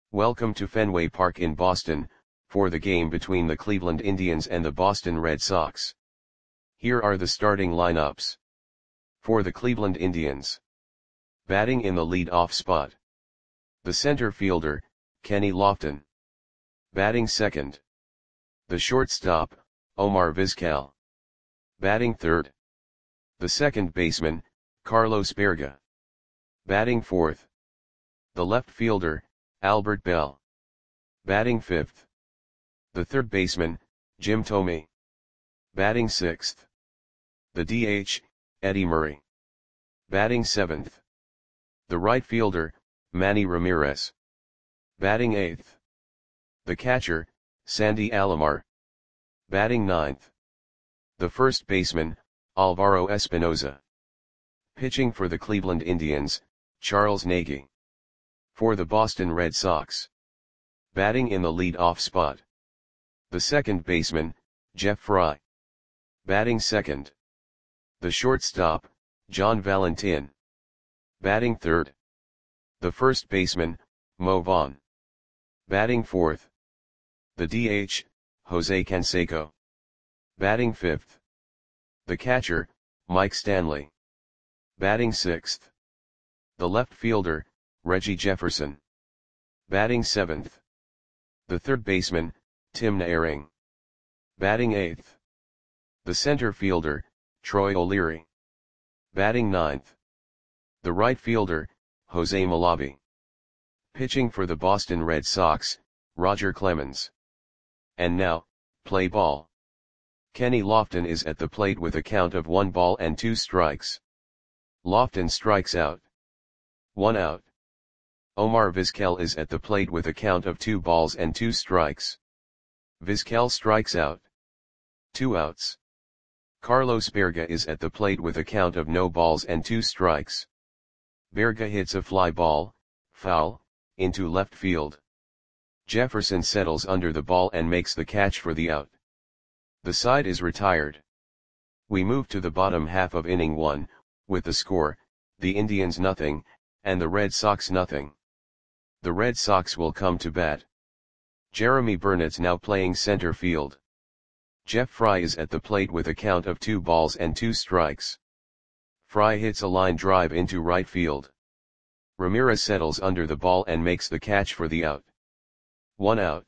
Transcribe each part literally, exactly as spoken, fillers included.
Welcome to Fenway Park in Boston, for the game between the Cleveland Indians and the Boston Red Sox. Here are the starting lineups. For the Cleveland Indians. Batting in the lead-off spot. The center fielder, Kenny Lofton. Batting second. The shortstop, Omar Vizquel. Batting third. The second baseman, Carlos Baerga. Batting fourth. The left fielder, Albert Belle. Batting fifth. The third baseman, Jim Thome. Batting sixth. The D H, Eddie Murray. Batting seventh. The right fielder, Manny Ramirez. Batting eighth. The catcher, Sandy Alomar. Batting ninth. The first baseman, Alvaro Espinoza. Pitching for the Cleveland Indians, Charles Nagy. For the Boston Red Sox. Batting in the lead-off spot. The second baseman, Jeff Frye. Batting second. The shortstop, John Valentin. Batting third. The first baseman, Mo Vaughn. Batting fourth. The D H, Jose Canseco. Batting fifth. The catcher, Mike Stanley. Batting sixth. The left fielder, Reggie Jefferson. Batting seventh. The third baseman, Tim Naehring. Batting eighth. The center fielder, Troy O'Leary. Batting ninth. The right fielder, Jose Malavi. Pitching for the Boston Red Sox, Roger Clemens. And now, play ball. Kenny Lofton is at the plate with a count of one ball and two strikes. Lofton strikes out. One out. Omar Vizquel is at the plate with a count of two balls and two strikes. Vizquel strikes out. Two outs. Carlos Baerga is at the plate with a count of no balls and two strikes. Baerga hits a fly ball, foul, into left field. Jefferson settles under the ball and makes the catch for the out. The side is retired. We move to the bottom half of inning one, with the score, the Indians nothing, and the Red Sox nothing. The Red Sox will come to bat. Jeremy Burnett's now playing center field. Jeff Frye is at the plate with a count of two balls and two strikes. Frye hits a line drive into right field. Ramirez settles under the ball and makes the catch for the out. One out.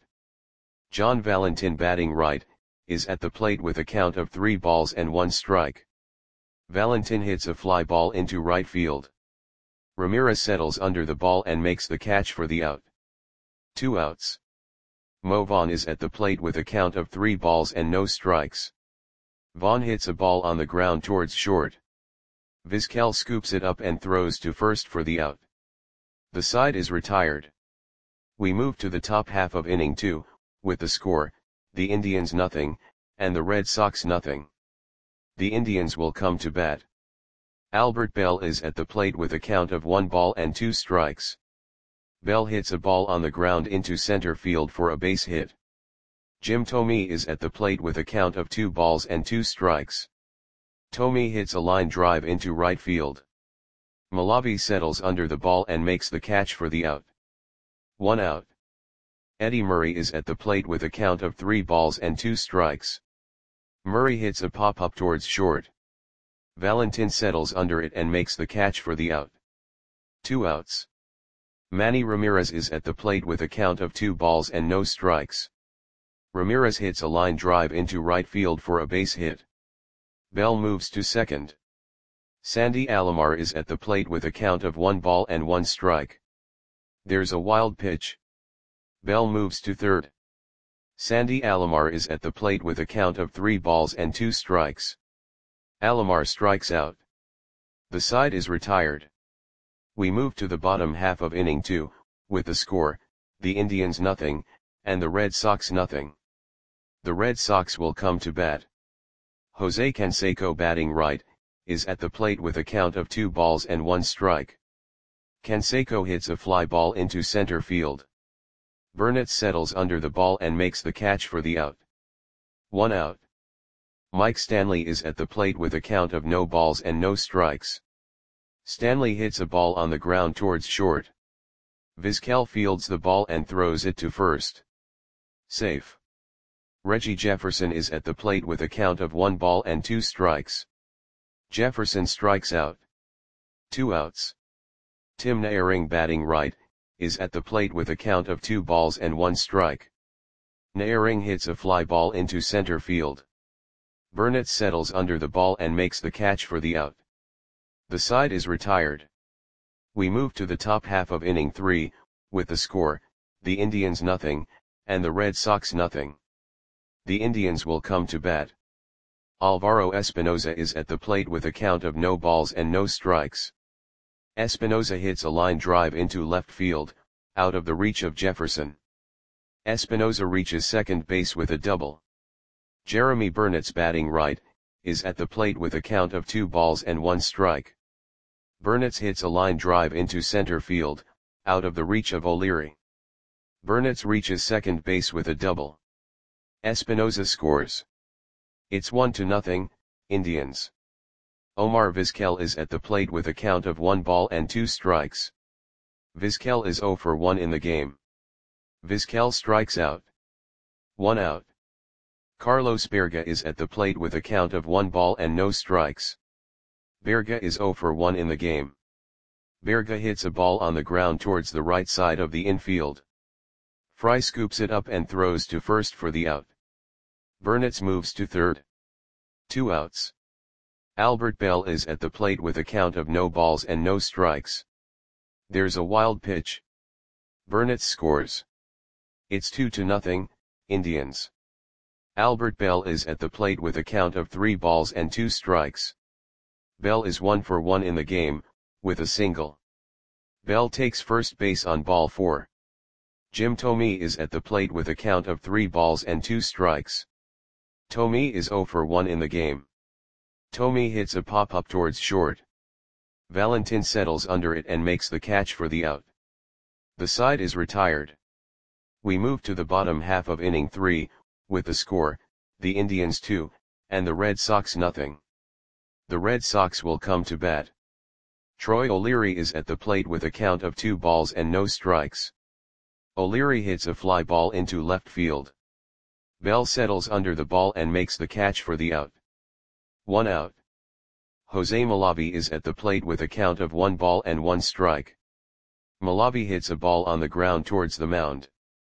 John Valentin, batting right, is at the plate with a count of three balls and one strike. Valentin hits a fly ball into right field. Ramirez settles under the ball and makes the catch for the out. Two outs. Mo Vaughn is at the plate with a count of three balls and no strikes. Vaughn hits a ball on the ground towards short. Vizquel scoops it up and throws to first for the out. The side is retired. We move to the top half of inning two, with the score, the Indians nothing, and the Red Sox nothing. The Indians will come to bat. Albert Belle is at the plate with a count of one ball and two strikes. Belle hits a ball on the ground into center field for a base hit. Jim Thome is at the plate with a count of two balls and two strikes. Thome hits a line drive into right field. Malavi settles under the ball and makes the catch for the out. One out. Eddie Murray is at the plate with a count of three balls and two strikes. Murray hits a pop-up towards short. Valentin settles under it and makes the catch for the out. Two outs. Manny Ramirez is at the plate with a count of two balls and no strikes. Ramirez hits a line drive into right field for a base hit. Bell moves to second. Sandy Alomar is at the plate with a count of one ball and one strike. There's a wild pitch. Bell moves to third. Sandy Alomar is at the plate with a count of three balls and two strikes. Alomar strikes out. The side is retired. We move to the bottom half of inning two, with the score, the Indians nothing, and the Red Sox nothing. The Red Sox will come to bat. Jose Canseco, batting right, is at the plate with a count of two balls and one strike. Canseco hits a fly ball into center field. Burnett settles under the ball and makes the catch for the out. One out. Mike Stanley is at the plate with a count of no balls and no strikes. Stanley hits a ball on the ground towards short. Vizquel fields the ball and throws it to first. Safe. Reggie Jefferson is at the plate with a count of one ball and two strikes. Jefferson strikes out. Two outs. Tim Naehring, batting right, is at the plate with a count of two balls and one strike. Naehring hits a fly ball into center field. Burnett settles under the ball and makes the catch for the out. The side is retired. We move to the top half of inning three, with the score, the Indians nothing, and the Red Sox nothing. The Indians will come to bat. Alvaro Espinoza is at the plate with a count of no balls and no strikes. Espinoza hits a line drive into left field, out of the reach of Jefferson. Espinoza reaches second base with a double. Jeremy Burnett's, batting right, is at the plate with a count of two balls and one strike. Burnett hits a line drive into center field, out of the reach of O'Leary. Burnett reaches second base with a double. Espinoza scores. It's one to nothing, Indians. Omar Vizquel is at the plate with a count of one ball and two strikes. Vizquel is zero for one in the game. Vizquel strikes out. One out. Carlos Berga is at the plate with a count of one ball and no strikes. Berga is zero for one in the game. Berga hits a ball on the ground towards the right side of the infield. Fry scoops it up and throws to first for the out. Burnett moves to third. Two outs. Albert Bell is at the plate with a count of no balls and no strikes. There's a wild pitch. Burnett scores. It's two to nothing, Indians. Albert Bell is at the plate with a count of three balls and two strikes. Bell is one for one in the game, with a single. Bell takes first base on ball four. Jim Thome is at the plate with a count of three balls and two strikes. Thome is zero for one in the game. Thome hits a pop-up towards short. Valentin settles under it and makes the catch for the out. The side is retired. We move to the bottom half of inning three, with the score, the Indians two, and the Red Sox nothing. The Red Sox will come to bat. Troy O'Leary is at the plate with a count of two balls and no strikes. O'Leary hits a fly ball into left field. Bell settles under the ball and makes the catch for the out. One out. Jose Malavi is at the plate with a count of one ball and one strike. Malavi hits a ball on the ground towards the mound.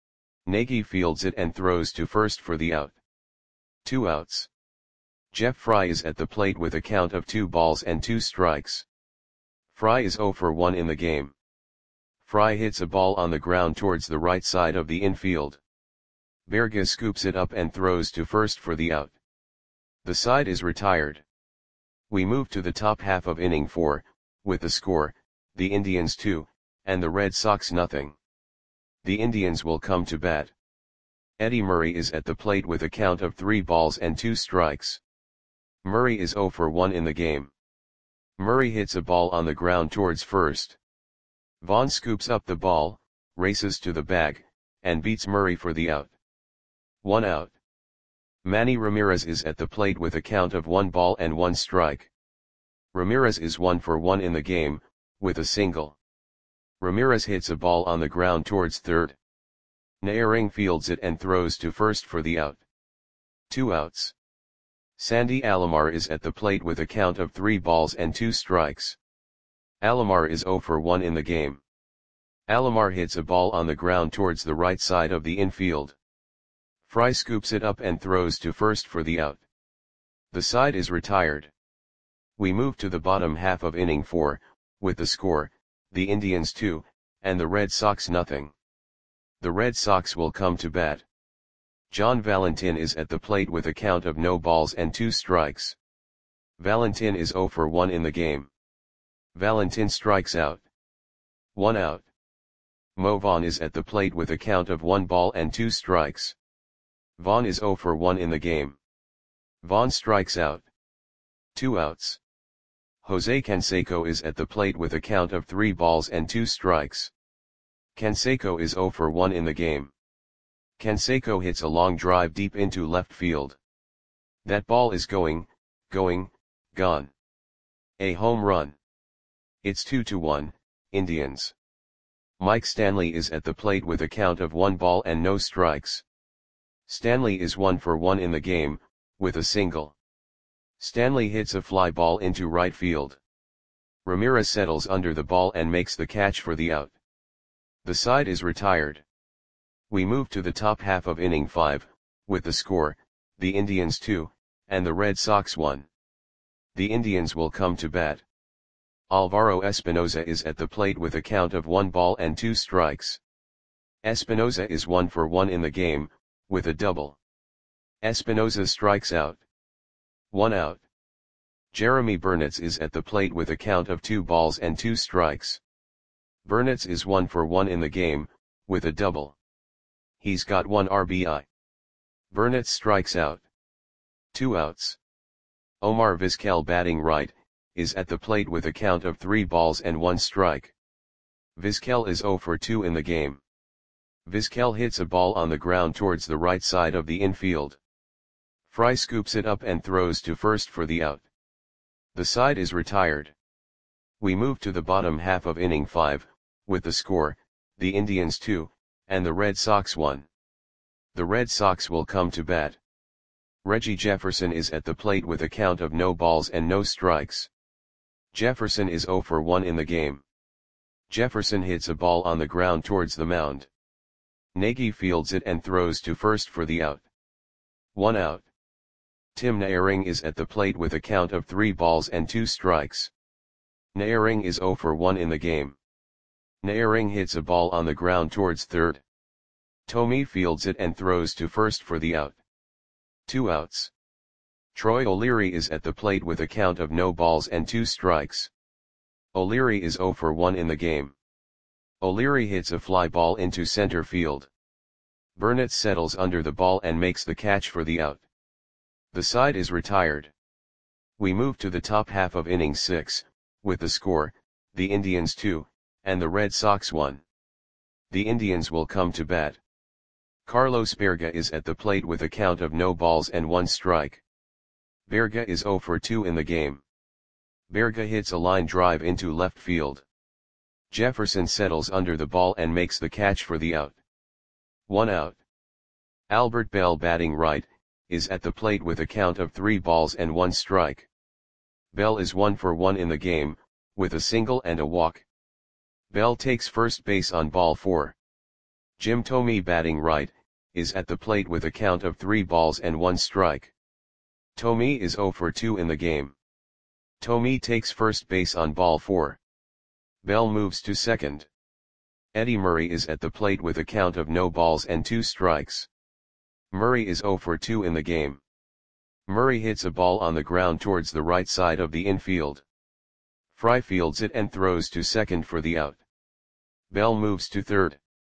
Nagy fields it and throws to first for the out. Two outs. Jeff Fry is at the plate with a count of two balls and two strikes. Fry is zero for one in the game. Fry hits a ball on the ground towards the right side of the infield. Berga scoops it up and throws to first for the out. The side is retired. We move to the top half of inning four, with the score, the Indians two, and the Red Sox nothing. The Indians will come to bat. Eddie Murray is at the plate with a count of three balls and two strikes. Murray is zero for one in the game. Murray hits a ball on the ground towards first. Vaughn scoops up the ball, races to the bag, and beats Murray for the out. One out. Manny Ramirez is at the plate with a count of one ball and one strike. Ramirez is one for one in the game, with a single. Ramirez hits a ball on the ground towards third. Naehring fields it and throws to first for the out. Two outs. Sandy Alomar is at the plate with a count of three balls and two strikes. Alomar is zero for one in the game. Alomar hits a ball on the ground towards the right side of the infield. Fry scoops it up and throws to first for the out. The side is retired. We move to the bottom half of inning four, with the score, the Indians two, and the Red Sox nothing. The Red Sox will come to bat. John Valentin is at the plate with a count of no balls and two strikes. Valentin is zero for one in the game. Valentin strikes out. One out. Mo Vaughn is at the plate with a count of one ball and two strikes. Vaughn is zero for one in the game. Vaughn strikes out. Two outs. Jose Canseco is at the plate with a count of three balls and two strikes. Canseco is zero for one in the game. Canseco hits a long drive deep into left field. That ball is going, going, gone. A home run. It's two to one, Indians. Mike Stanley is at the plate with a count of one ball and no strikes. Stanley is one for one in the game, with a single. Stanley hits a fly ball into right field. Ramirez settles under the ball and makes the catch for the out. The side is retired. We move to the top half of inning five, with the score, the Indians two, and the Red Sox one. The Indians will come to bat. Alvaro Espinoza is at the plate with a count of one ball and two strikes. Espinoza is one for one in the game, with a double. Espinoza strikes out. One out. Jeremy Burnitz is at the plate with a count of two balls and two strikes. Burnitz is one for one in the game, with a double. He's got one R B I. Burnitz strikes out. Two outs. Omar Vizquel, batting right, is at the plate with a count of three balls and one strike. Vizquel is zero for two in the game. Vizquel hits a ball on the ground towards the right side of the infield. Fry scoops it up and throws to first for the out. The side is retired. We move to the bottom half of inning five, with the score, the Indians two, and the Red Sox one. The Red Sox will come to bat. Reggie Jefferson is at the plate with a count of no balls and no strikes. Jefferson is zero for one in the game. Jefferson hits a ball on the ground towards the mound. Nagy fields it and throws to first for the out. One out. Tim Naehring is at the plate with a count of three balls and two strikes. Naehring is zero for one in the game. Naehring hits a ball on the ground towards third. Thome fields it and throws to first for the out. Two outs. Troy O'Leary is at the plate with a count of no balls and two strikes. O'Leary is zero for one in the game. O'Leary hits a fly ball into center field. Burnitz settles under the ball and makes the catch for the out. The side is retired. We move to the top half of inning six, with the score, the Indians two, and the Red Sox one. The Indians will come to bat. Carlos Berga is at the plate with a count of no balls and one strike. Berga is zero for two in the game. Berga hits a line drive into left field. Jefferson settles under the ball and makes the catch for the out. One out. Albert Bell, batting right, is at the plate with a count of three balls and one strike. Bell is one for one in the game, with a single and a walk. Bell takes first base on ball four. Jim Thome, batting right, is at the plate with a count of three balls and one strike. Thome is zero for two in the game. Thome takes first base on ball four. Bell moves to second. Eddie Murray is at the plate with a count of no balls and two strikes. Murray is zero for two in the game. Murray hits a ball on the ground towards the right side of the infield. Fry fields it and throws to second for the out. Bell moves to third.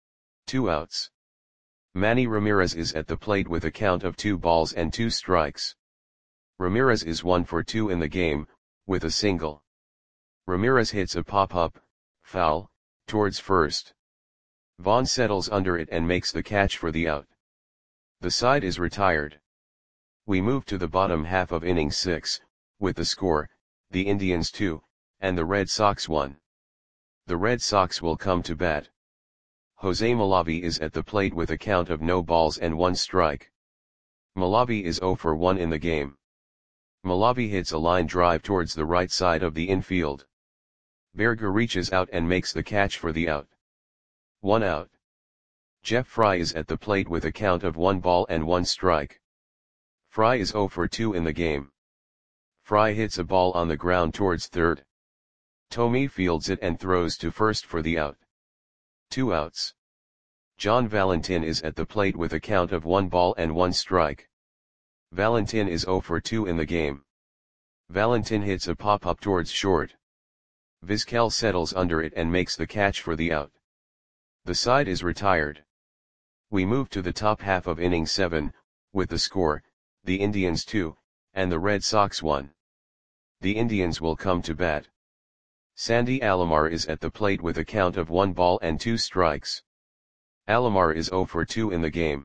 Two outs. Manny Ramirez is at the plate with a count of two balls and two strikes. Ramirez is one for two in the game, with a single. Ramirez hits a pop-up, foul, towards first. Vaughn settles under it and makes the catch for the out. The side is retired. We move to the bottom half of inning six, with the score, the Indians two, and the Red Sox one. The Red Sox will come to bat. Jose Malavi is at the plate with a count of no balls and one strike. Malavi is zero for one in the game. Malavi hits a line drive towards the right side of the infield. Berga reaches out and makes the catch for the out. One out. Jeff Fry is at the plate with a count of one ball and one strike. Fry is zero for two in the game. Fry hits a ball on the ground towards third. Thome fields it and throws to first for the out. Two outs. John Valentin is at the plate with a count of one ball and one strike. Valentin is zero for two in the game. Valentin hits a pop-up towards short. Vizquel settles under it and makes the catch for the out. The side is retired. We move to the top half of inning seven, with the score, the Indians two, and the Red Sox one. The Indians will come to bat. Sandy Alomar is at the plate with a count of one ball and two strikes. Alomar is zero for two in the game.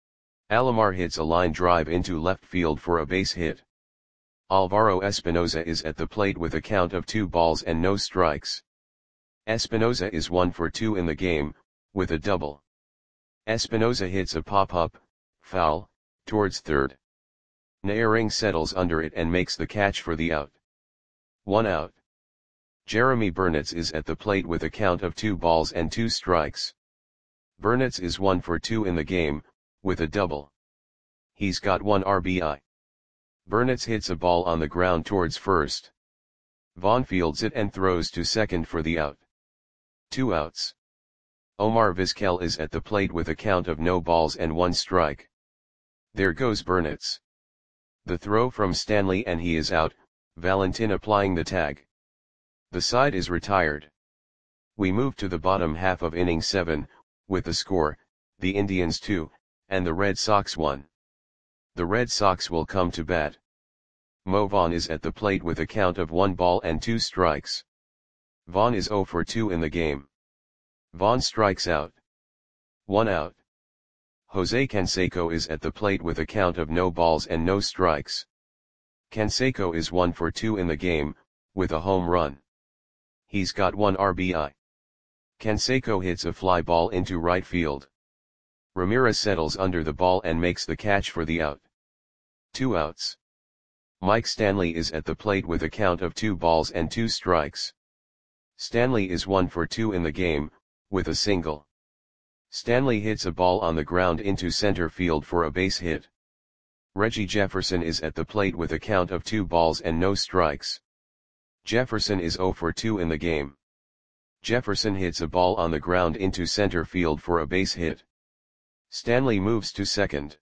Alomar hits a line drive into left field for a base hit. Alvaro Espinoza is at the plate with a count of two balls and no strikes. Espinoza is one for two in the game, with a double. Espinoza hits a pop-up, foul, towards third. Naehring settles under it and makes the catch for the out. One out. Jeremy Burnitz is at the plate with a count of two balls and two strikes. Burnitz is one for two in the game, with a double. He's got one R B I. Burnitz hits a ball on the ground towards first. Vaughn fields it and throws to second for the out. Two outs. Omar Vizquel is at the plate with a count of no balls and one strike. There goes Burnitz. The throw from Stanley and he is out, Valentin applying the tag. The side is retired. We move to the bottom half of inning seven, with the score, the Indians two, and the Red Sox one. The Red Sox will come to bat. Mo Vaughn is at the plate with a count of one ball and two strikes. Vaughn is zero for two in the game. Vaughn strikes out. One out. Jose Canseco is at the plate with a count of no balls and no strikes. Canseco is one for two in the game, with a home run. He's got one R B I. Canseco hits a fly ball into right field. Ramirez settles under the ball and makes the catch for the out. Two outs. Mike Stanley is at the plate with a count of two balls and two strikes. Stanley is one for two in the game, with a single. Stanley hits a ball on the ground into center field for a base hit. Reggie Jefferson is at the plate with a count of two balls and no strikes. Jefferson is zero for two in the game. Jefferson hits a ball on the ground into center field for a base hit. Stanley moves to second.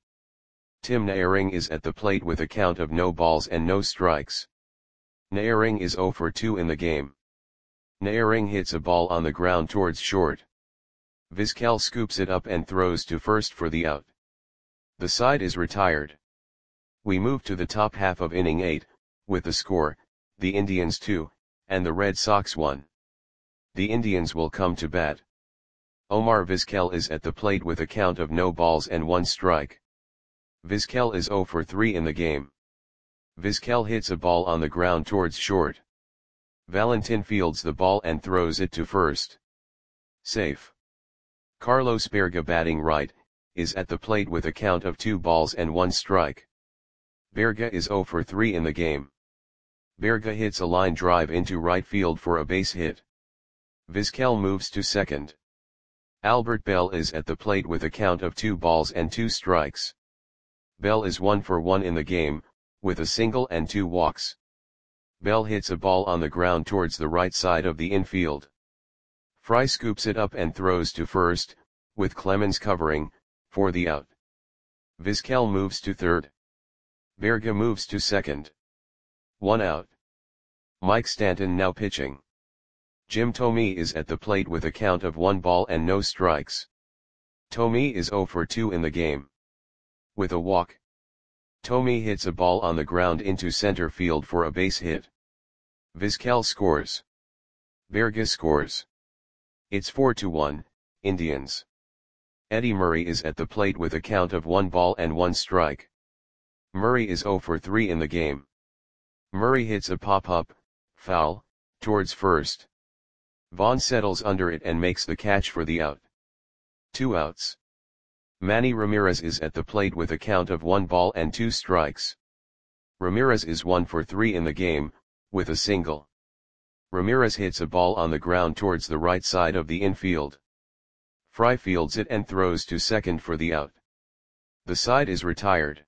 Tim Naehring is at the plate with a count of no balls and no strikes. Naehring is zero for two in the game. Naehring hits a ball on the ground towards short. Vizquel scoops it up and throws to first for the out. The side is retired. We move to the top half of inning eight, with the score, the Indians two, and the Red Sox one. The Indians will come to bat. Omar Vizquel is at the plate with a count of no balls and one strike. Vizquel is zero for three in the game. Vizquel hits a ball on the ground towards short. Valentin fields the ball and throws it to first. Safe. Carlos Berga, batting right, is at the plate with a count of two balls and one strike. Berga is zero for three in the game. Berga hits a line drive into right field for a base hit. Vizquel moves to second. Albert Bell is at the plate with a count of two balls and two strikes. Bell is one for one in the game, with a single and two walks. Bell hits a ball on the ground towards the right side of the infield. Fry scoops it up and throws to first, with Clemens covering, for the out. Vizquel moves to third. Berga moves to second. One out. Mike Stanton now pitching. Jim Thome is at the plate with a count of one ball and no strikes. Thome is zero for two in the game. With a walk. Thome hits a ball on the ground into center field for a base hit. Vizquel scores. Berga scores. It's four to one, Indians. Eddie Murray is at the plate with a count of one ball and one strike. Murray is zero for three in the game. Murray hits a pop-up, foul, towards first. Vaughn settles under it and makes the catch for the out. Two outs. Manny Ramirez is at the plate with a count of one ball and two strikes. Ramirez is one for three in the game, with a single. Ramirez hits a ball on the ground towards the right side of the infield. Fry fields it and throws to second for the out. The side is retired.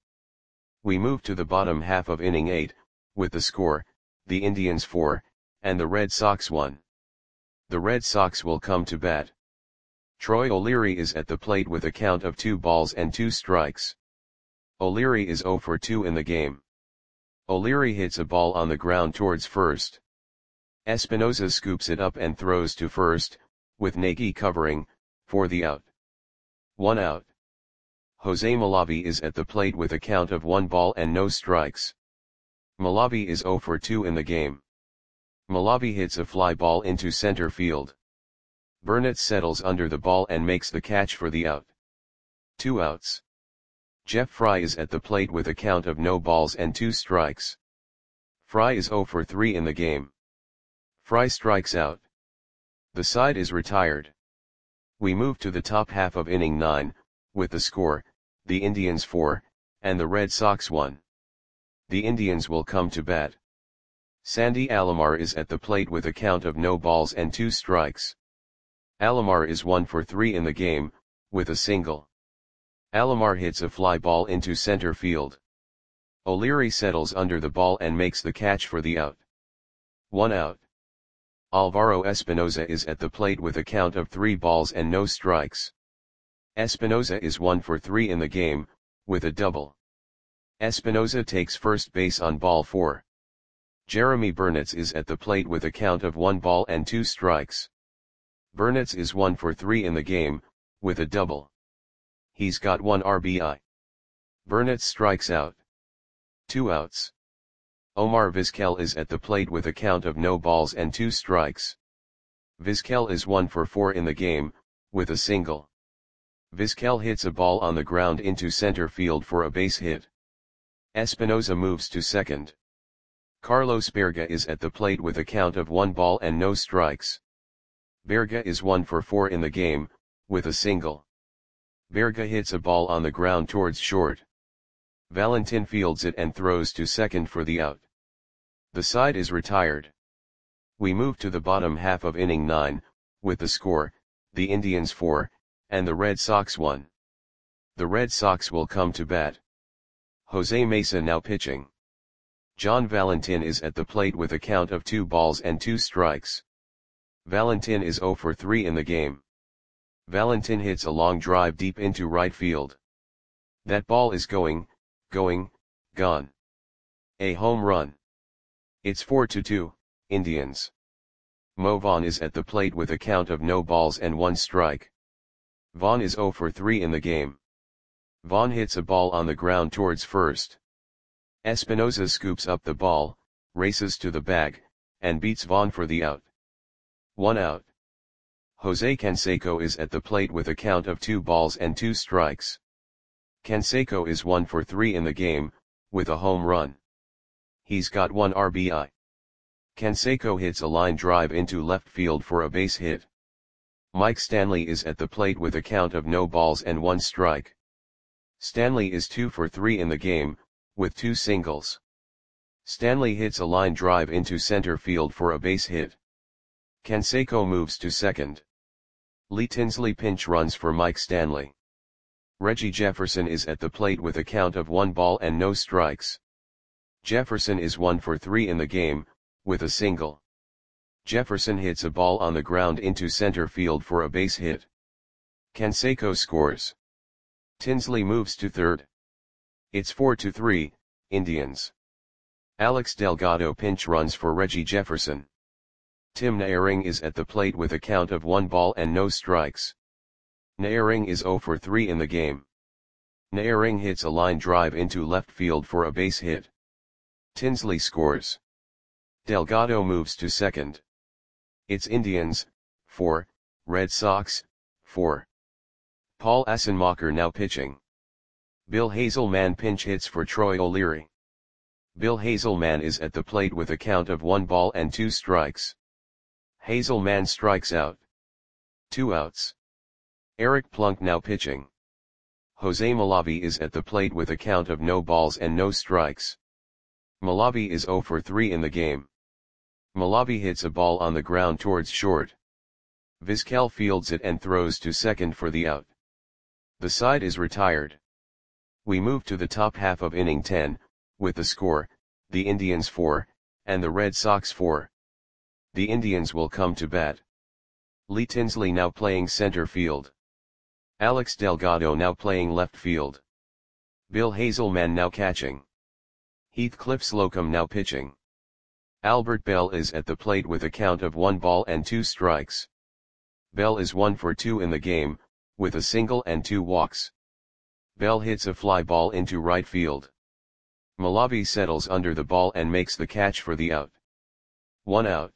We move to the bottom half of inning eight, with the score, the Indians four, and the Red Sox one. The Red Sox will come to bat. Troy O'Leary is at the plate with a count of two balls and two strikes. O'Leary is zero for two in the game. O'Leary hits a ball on the ground towards first. Espinoza scoops it up and throws to first, with Nagy covering, for the out. One out. Jose Malavi is at the plate with a count of one ball and no strikes. Malavi is zero for two in the game. Malavi hits a fly ball into center field. Burnitz settles under the ball and makes the catch for the out. Two outs. Jeff Fry is at the plate with a count of no balls and two strikes. Fry is zero for three in the game. Fry strikes out. The side is retired. We move to the top half of inning nine, with the score, the Indians four, and the Red Sox one. The Indians will come to bat. Sandy Alomar is at the plate with a count of no balls and two strikes. Alomar is one for three in the game, with a single. Alomar hits a fly ball into center field. O'Leary settles under the ball and makes the catch for the out. One out. Alvaro Espinoza is at the plate with a count of three balls and no strikes. Espinoza is one for three in the game, with a double. Espinoza takes first base on ball four. Jeremy Burnitz is at the plate with a count of one ball and two strikes. Burnitz is one for three in the game, with a double. He's got one R B I. Burnitz strikes out. Two outs. Omar Vizquel is at the plate with a count of no balls and two strikes. Vizquel is one for four in the game, with a single. Vizquel hits a ball on the ground into center field for a base hit. Espinoza moves to second. Carlos Berga is at the plate with a count of one ball and no strikes. Berga is one for four in the game, with a single. Berga hits a ball on the ground towards short. Valentin fields it and throws to second for the out. The side is retired. We move to the bottom half of inning nine, with the score, the Indians four, and the Red Sox one. The Red Sox will come to bat. Jose Mesa now pitching. John Valentin is at the plate with a count of two balls and two strikes. Valentin is zero for three in the game. Valentin hits a long drive deep into right field. That ball is going, going, gone. A home run. It's four to two, Indians. Mo Vaughn is at the plate with a count of no balls and one strike. Vaughn is zero for three in the game. Vaughn hits a ball on the ground towards first. Espinoza scoops up the ball, races to the bag, and beats Vaughn for the out. One out. Jose Canseco is at the plate with a count of two balls and two strikes. Canseco is one for three in the game, with a home run. He's got one R B I. Canseco hits a line drive into left field for a base hit. Mike Stanley is at the plate with a count of no balls and one strike. Stanley is two for three in the game, with two singles. Stanley hits a line drive into center field for a base hit. Canseco moves to second. Lee Tinsley pinch runs for Mike Stanley. Reggie Jefferson is at the plate with a count of one ball and no strikes. Jefferson is one for three in the game, with a single. Jefferson hits a ball on the ground into center field for a base hit. Canseco scores. Tinsley moves to third. It's four to three, Indians. Alex Delgado pinch runs for Reggie Jefferson. Tim Naehring is at the plate with a count of one ball and no strikes. Naehring is zero for three in the game. Naehring hits a line drive into left field for a base hit. Tinsley scores. Delgado moves to second. It's Indians, four, Red Sox, four. Paul Assenmacher now pitching. Bill Hazelman pinch hits for Troy O'Leary. Bill Hazelman is at the plate with a count of one ball and two strikes. Hazelman strikes out. Two outs. Eric Plunk now pitching. Jose Malavi is at the plate with a count of no balls and no strikes. Malavi is zero for three in the game. Malavi hits a ball on the ground towards short. Vizquel fields it and throws to second for the out. The side is retired. We move to the top half of inning ten, with the score, the Indians four, and the Red Sox four. The Indians will come to bat. Lee Tinsley now playing center field. Alex Delgado now playing left field. Bill Hazelman now catching. Heathcliff Slocum now pitching. Albert Bell is at the plate with a count of one ball and two strikes. Bell is one for two in the game, with a single and two walks. Bell hits a fly ball into right field. Malavi settles under the ball and makes the catch for the out. One out.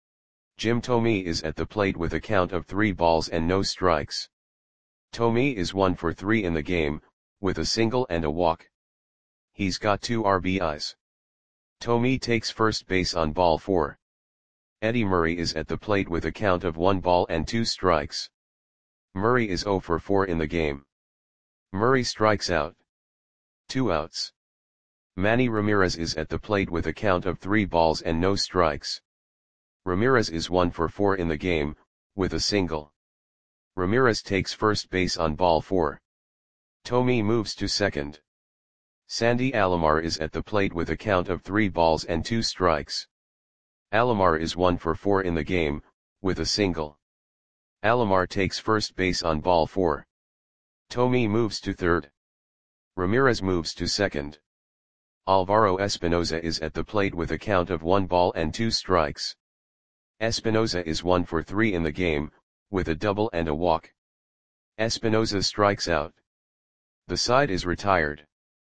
Jim Thome is at the plate with a count of three balls and no strikes. Thome is one for three in the game, with a single and a walk. He's got two R B Is. Thome takes first base on ball four. Eddie Murray is at the plate with a count of one ball and two strikes. Murray is zero for four in the game. Murray strikes out. Two outs. Manny Ramirez is at the plate with a count of three balls and no strikes. Ramirez is one for four in the game, with a single. Ramirez takes first base on ball four. Thome moves to second. Sandy Alomar is at the plate with a count of three balls and two strikes. Alomar is one for four in the game, with a single. Alomar takes first base on ball four. Thome moves to third. Ramirez moves to second. Alvaro Espinoza is at the plate with a count of one ball and two strikes. Espinoza is one for three in the game, with a double and a walk. Espinoza strikes out. The side is retired.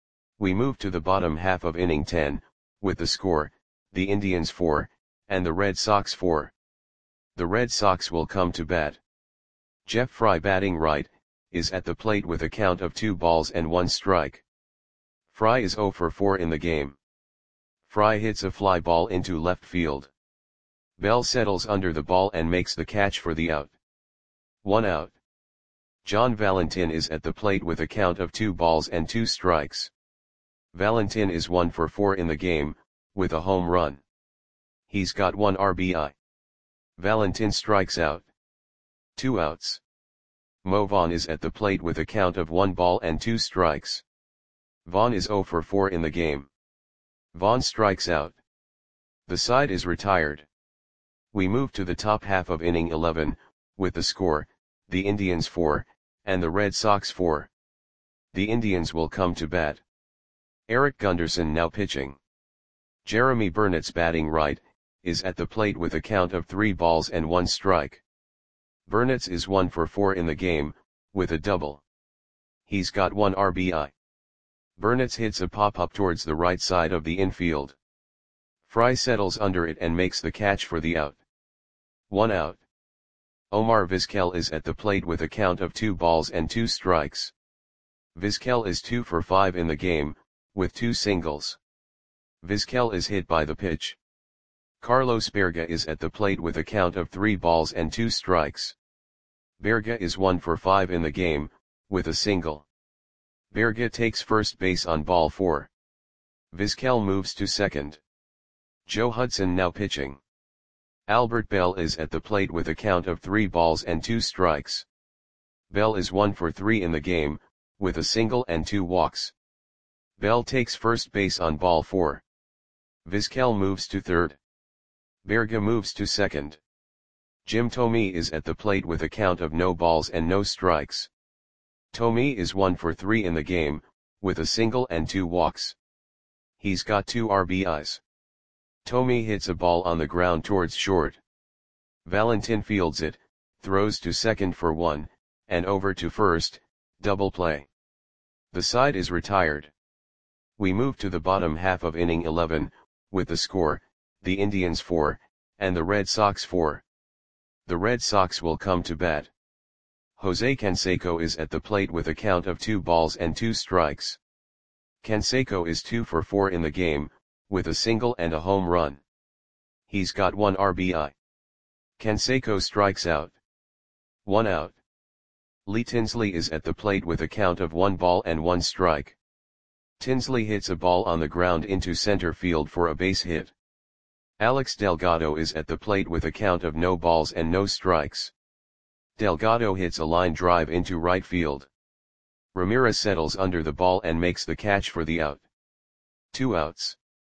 We move to the bottom half of inning ten, with the score, the Indians four, and the Red Sox four. The Red Sox will come to bat. Jeff Fry, batting right, is at the plate with a count of two balls and one strike. Fry is zero for four in the game. Fry hits a fly ball into left field. Bell settles under the ball and makes the catch for the out. One out. John Valentin is at the plate with a count of two balls and two strikes. Valentin is one for four in the game, with a home run. He's got one R B I. Valentin strikes out. Two outs. Mo Vaughn is at the plate with a count of one ball and two strikes. Vaughn is zero for four in the game. Vaughn strikes out. The side is retired. We move to the top half of inning eleven, with the score, the Indians four, and the Red Sox four. The Indians will come to bat. Eric Gunderson now pitching. Jeremy Burnett's, batting right, is at the plate with a count of three balls and one strike. Burnett's is one for four in the game, with a double. He's got one R B I. Burnett's hits a pop-up towards the right side of the infield. Fry settles under it and makes the catch for the out. One out. Omar Vizquel is at the plate with a count of two balls and two strikes. Vizquel is two for five in the game, with two singles. Vizquel is hit by the pitch. Carlos Berga is at the plate with a count of three balls and two strikes. Berga is one for five in the game, with a single. Berga takes first base on ball four. Vizquel moves to second. Joe Hudson now pitching. Albert Bell is at the plate with a count of three balls and two strikes. Bell is one for three in the game, with a single and two walks. Bell takes first base on ball four. Vizquel moves to third. Berga moves to second. Jim Thome is at the plate with a count of no balls and no strikes. Thome is one for three in the game, with a single and two walks. He's got two R B Is. Thome hits a ball on the ground towards short. Valentin fields it, throws to second for one, and over to first, double play. The side is retired. We move to the bottom half of inning eleven, with the score, the Indians four, and the Red Sox four. The Red Sox will come to bat. Jose Canseco is at the plate with a count of two balls and two strikes. Canseco is two for four in the game, with a single and a home run. He's got one R B I. Canseco strikes out. One out. Lee Tinsley is at the plate with a count of one ball and one strike. Tinsley hits a ball on the ground into center field for a base hit. Alex Delgado is at the plate with a count of no balls and no strikes. Delgado hits a line drive into right field. Ramirez settles under the ball and makes the catch for the out. Two outs.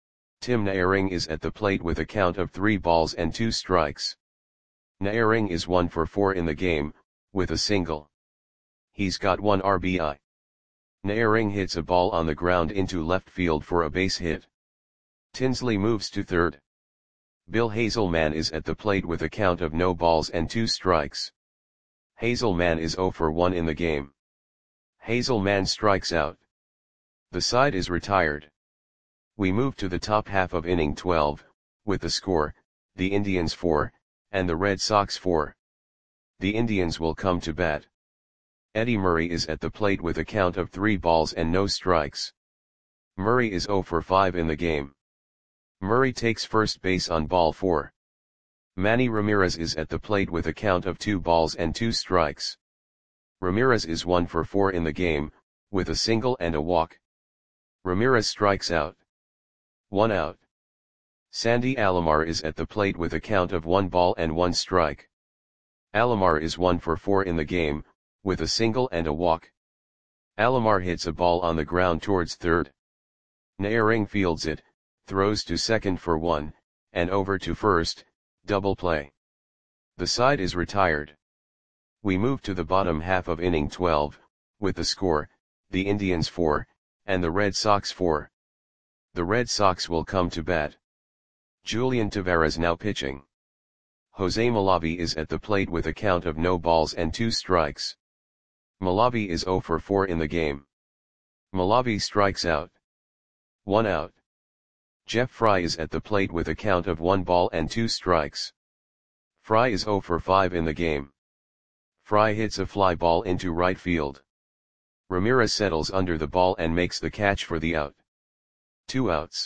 Tim Naehring is at the plate with a count of three balls and two strikes. Naehring is one for four in the game, with a single. He's got one R B I. Naehring hits a ball on the ground into left field for a base hit. Tinsley moves to third. Bill Hazelman is at the plate with a count of no balls and two strikes. Hazelman is zero for one in the game. Hazelman strikes out. The side is retired. We move to the top half of inning twelve, with the score, the Indians four, and the Red Sox four. The Indians will come to bat. Eddie Murray is at the plate with a count of three balls and no strikes. Murray is zero for five in the game. Murray takes first base on ball four. Manny Ramirez is at the plate with a count of two balls and two strikes. Ramirez is one for four in the game, with a single and a walk. Ramirez strikes out. One out. Sandy Alomar is at the plate with a count of one ball and one strike. Alomar is one for four in the game, with a single and a walk. Alomar hits a ball on the ground towards third. Naehring fields it, throws to second for one, and over to first, double play. The side is retired. We move to the bottom half of inning twelve, with the score, the Indians four, and the Red Sox four. The Red Sox will come to bat. Julian Tavarez now pitching. Jose Malavi is at the plate with a count of no balls and two strikes. Malavi is zero for four in the game. Malavi strikes out. One out. Jeff Fry is at the plate with a count of one ball and two strikes. Fry is zero for five in the game. Fry hits a fly ball into right field. Ramirez settles under the ball and makes the catch for the out. Two outs.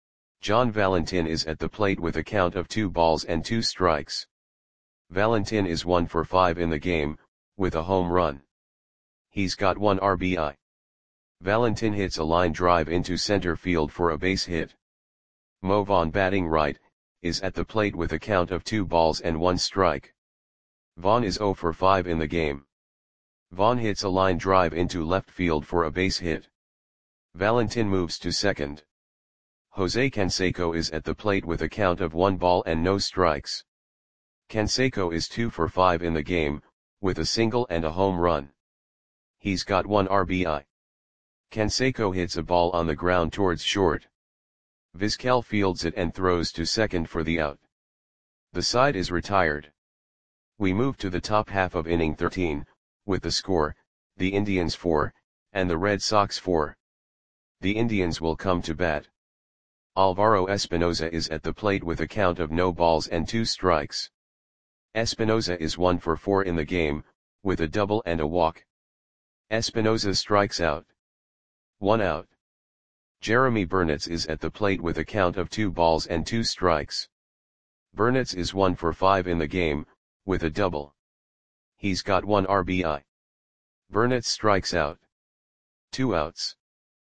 John Valentin is at the plate with a count of two balls and two strikes. Valentin is one for five in the game, with a home run. He's got one R B I. Valentin hits a line drive into center field for a base hit. Mo Vaughn, batting right, is at the plate with a count of two balls and one strike. Vaughn is zero for five in the game. Vaughn hits a line drive into left field for a base hit. Valentin moves to second. Jose Canseco is at the plate with a count of one ball and no strikes. Canseco is two for five in the game, with a single and a home run. He's got one R B I. Canseco hits a ball on the ground towards short. Vizquel fields it and throws to second for the out. The side is retired. We move to the top half of inning thirteen, with the score, the Indians four, and the Red Sox four. The Indians will come to bat. Alvaro Espinoza is at the plate with a count of no balls and two strikes. Espinoza is one for four in the game, with a double and a walk. Espinoza strikes out. One out. Jeremy Burnitz is at the plate with a count of two balls and two strikes. Burnitz is one for five in the game, with a double. He's got one R B I. Burnitz strikes out. Two outs.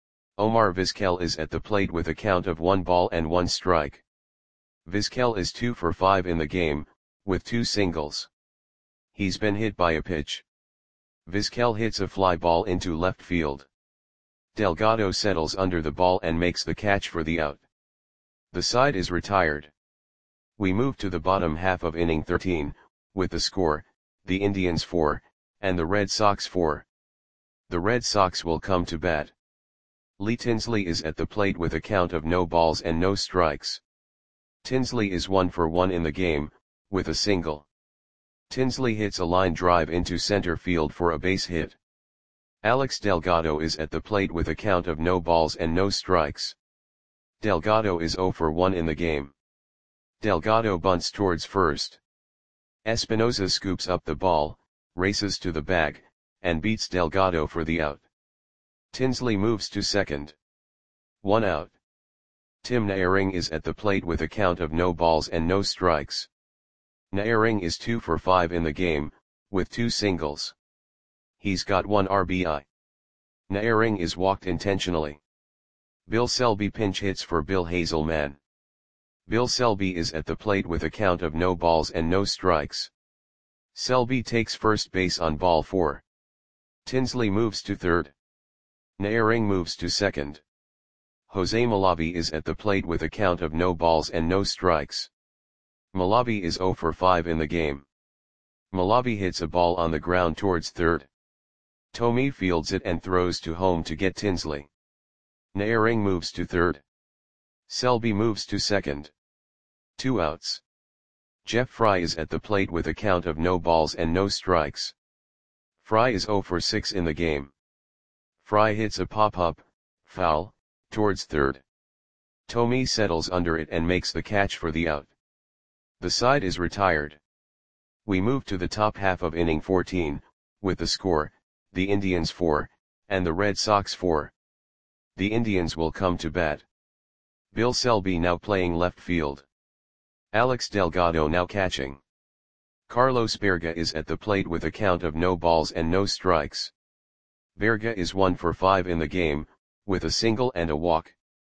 Omar Vizquel is at the plate with a count of one ball and one strike. Vizquel is two for five in the game, with two singles. He's been hit by a pitch. Vizquel hits a fly ball into left field. Delgado settles under the ball and makes the catch for the out. The side is retired. We move to the bottom half of inning thirteen, with the score, the Indians four, and the Red Sox four. The Red Sox will come to bat. Lee Tinsley is at the plate with a count of no balls and no strikes. Tinsley is one for one in the game, with a single. Tinsley hits a line drive into center field for a base hit. Alex Delgado is at the plate with a count of no balls and no strikes. Delgado is zero for one in the game. Delgado bunts towards first. Espinoza scoops up the ball, races to the bag, and beats Delgado for the out. Tinsley moves to second. One out. Tim Naehring is at the plate with a count of no balls and no strikes. Naehring is two for five in the game, with two singles. He's got one R B I. Naehring is walked intentionally. Bill Selby pinch hits for Bill Hazelman. Bill Selby is at the plate with a count of no balls and no strikes. Selby takes first base on ball four. Tinsley moves to third. Naehring moves to second. Jose Malavi is at the plate with a count of no balls and no strikes. Malavi is zero for five in the game. Malavi hits a ball on the ground towards third. Tomei fields it and throws to home to get Tinsley. Naehring moves to third. Selby moves to second. Two outs. Jeff Fry is at the plate with a count of no balls and no strikes. Fry is zero for six in the game. Fry hits a pop-up, foul, towards third. Tomei settles under it and makes the catch for the out. The side is retired. We move to the top half of inning fourteen, with the score, the Indians four, and the Red Sox four. The Indians will come to bat. Bill Selby now playing left field. Alex Delgado now catching. Carlos Berga is at the plate with a count of no balls and no strikes. Berga is one for five in the game, with a single and a walk.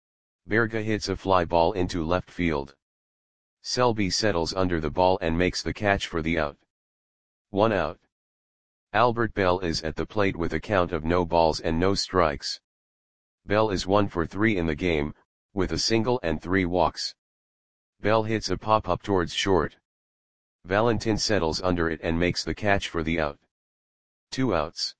Berga hits a fly ball into left field. Selby settles under the ball and makes the catch for the out. One out. Albert Bell is at the plate with a count of no balls and no strikes. Bell is one for three in the game, with a single and three walks. Bell hits a pop-up towards short. Valentin settles under it and makes the catch for the out. Two outs.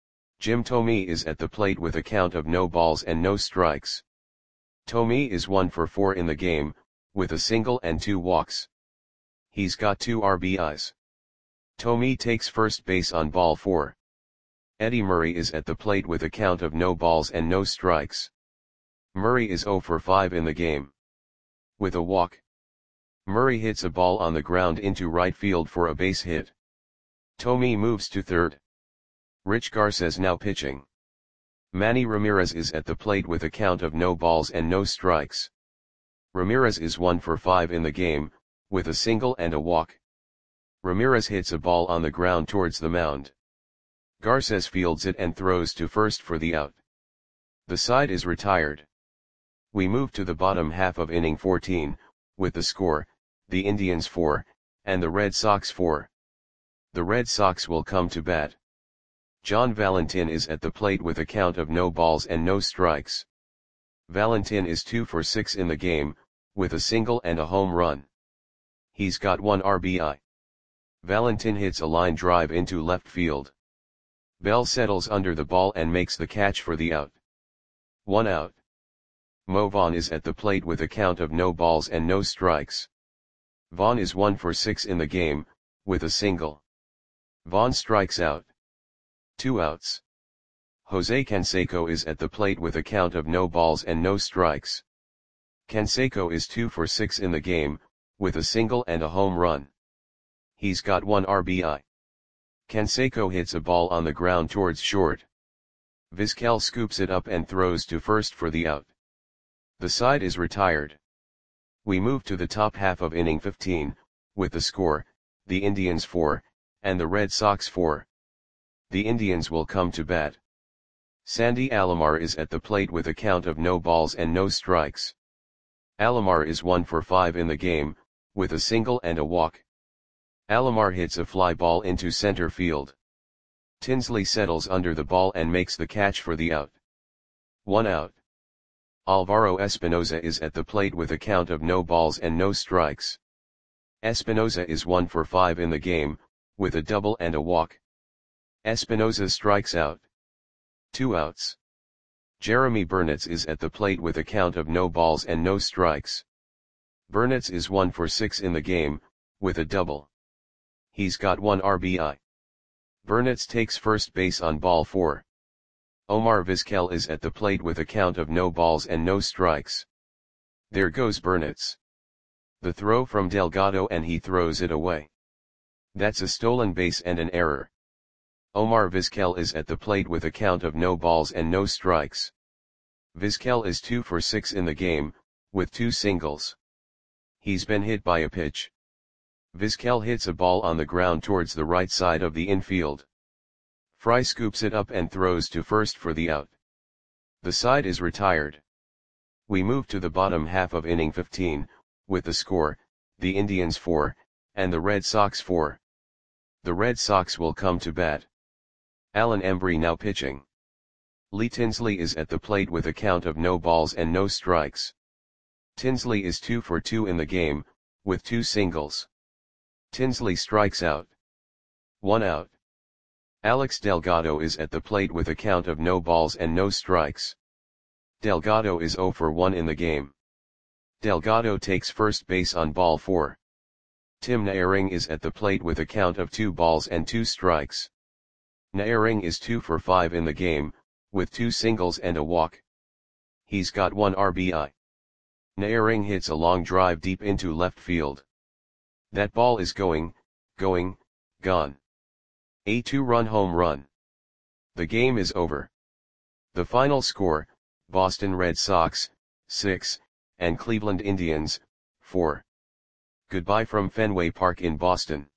Jim Thome is at the plate with a count of no balls and no strikes. Thome is one for four in the game, with a single and two walks. He's got two R B Is. Thome takes first base on ball four. Eddie Murray is at the plate with a count of no balls and no strikes. Murray is zero for five in the game. With a walk. Murray hits a ball on the ground into right field for a base hit. Thome moves to third. Rich Garces now pitching. Manny Ramirez is at the plate with a count of no balls and no strikes. Ramirez is one for five in the game, with a single and a walk. Ramirez hits a ball on the ground towards the mound. Garces fields it and throws to first for the out. The side is retired. We move to the bottom half of inning fourteen, with the score, the Indians four, and the Red Sox four. The Red Sox will come to bat. John Valentin is at the plate with a count of no balls and no strikes. Valentin is two for six in the game, with a single and a home run. He's got one R B I. Valentin hits a line drive into left field. Bell settles under the ball and makes the catch for the out. One out. Mo Vaughn is at the plate with a count of no balls and no strikes. Vaughn is one for six in the game, with a single. Vaughn strikes out. Two outs. Jose Canseco is at the plate with a count of no balls and no strikes. Canseco is two for six in the game, with a single and a home run. He's got one R B I. Canseco hits a ball on the ground towards short. Vizquel scoops it up and throws to first for the out. The side is retired. We move to the top half of inning fifteen, with the score, the Indians four, and the Red Sox four. The Indians will come to bat. Sandy Alomar is at the plate with a count of no balls and no strikes. Alomar is one for five in the game, with a single and a walk. Alomar hits a fly ball into center field. Tinsley settles under the ball and makes the catch for the out. One out. Alvaro Espinoza is at the plate with a count of no balls and no strikes. Espinoza is one for five in the game, with a double and a walk. Espinoza strikes out. Two outs. Jeremy Burnitz is at the plate with a count of no balls and no strikes. Burnitz is one for six in the game, with a double. He's got one R B I. Burnitz takes first base on ball four. Omar Vizquel is at the plate with a count of no balls and no strikes. There goes Burnitz. The throw from Delgado and he throws it away. That's a stolen base and an error. Omar Vizquel is at the plate with a count of no balls and no strikes. Vizquel is two for six in the game, with two singles. He's been hit by a pitch. Vizquel hits a ball on the ground towards the right side of the infield. Fry scoops it up and throws to first for the out. The side is retired. We move to the bottom half of inning fifteen, with the score, the Indians four, and the Red Sox four. The Red Sox will come to bat. Alan Embry now pitching. Lee Tinsley is at the plate with a count of no balls and no strikes. Tinsley is two for two in the game, with two singles. Tinsley strikes out. One out. Alex Delgado is at the plate with a count of no balls and no strikes. Delgado is zero for one in the game. Delgado takes first base on ball four. Tim Naehring is at the plate with a count of two balls and two strikes. Naehring is two for five in the game, with two singles and a walk. He's got one R B I. Naehring hits a long drive deep into left field. That ball is going, going, gone. A two-run home run. The game is over. The final score, Boston Red Sox, six, and Cleveland Indians, four. Goodbye from Fenway Park in Boston.